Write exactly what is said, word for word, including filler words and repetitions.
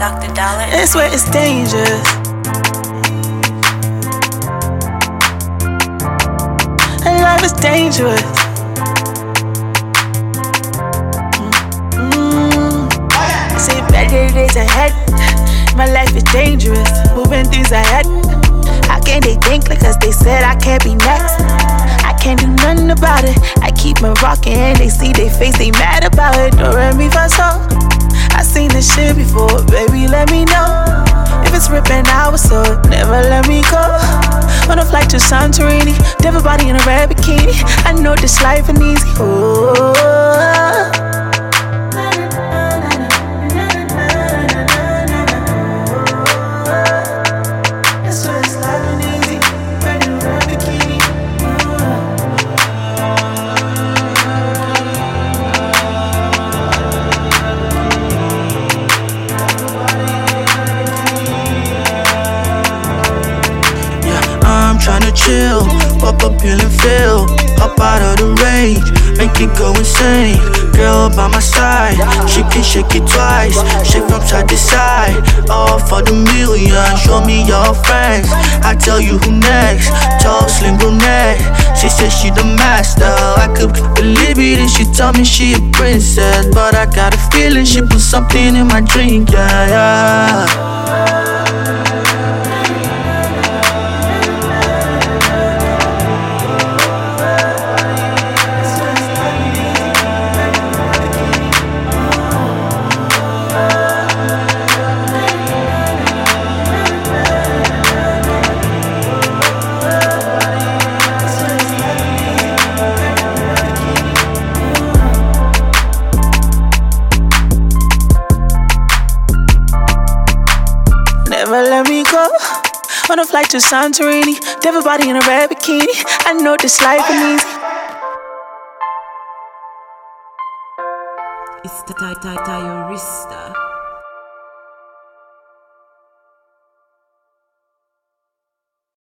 Doctor Dollar. I swear it's dangerous. And life is dangerous. Mm-hmm. I say better days ahead. My life is dangerous. Moving things ahead. How can they think? Because they said I can't be next. I can't do nothing about it. I keep my rockin' and they see they face, they mad about it. Don't let me for so. I seen this shit before, baby, let me know. If it's ripping, I was so, never let me go. On a flight to Santorini, different body in a red bikini. I know this life ain't easy. Oh. I'm tryna chill, pop a pill and feel, hop out of the rage, make it go insane. Girl by my side, shake it, shake it twice, shake from side to side, all for the million. Show me your friends, I tell you who next. Tall, slim brunette, she said she the master. I could believe it and she told me she a princess, but I got a feeling she put something in my drink, yeah, yeah. Never let me go. On a flight to Santorini, different body in a red bikini. I know this life ain't easy. It's the Ty Ty Ty Arista.